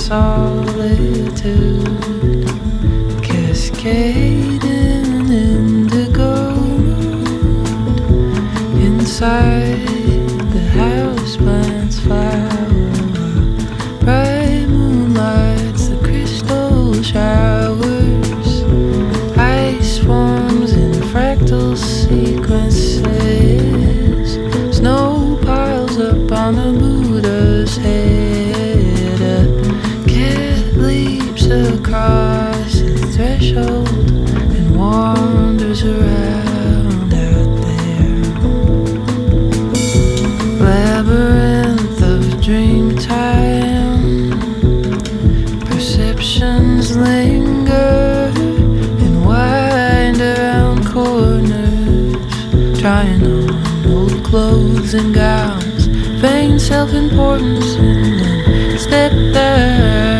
solitude, cascading indigo mood. Inside the house plants flower, bright moonlights, the crystal showers, ice forms in fractal sequences, snow piles up on the Buddha's head. A cat leaps across the threshold and wanders around out there. Labyrinth of dream time, perceptions linger and wind around corners, trying on old clothes and gowns, vain self-importance, and then step there.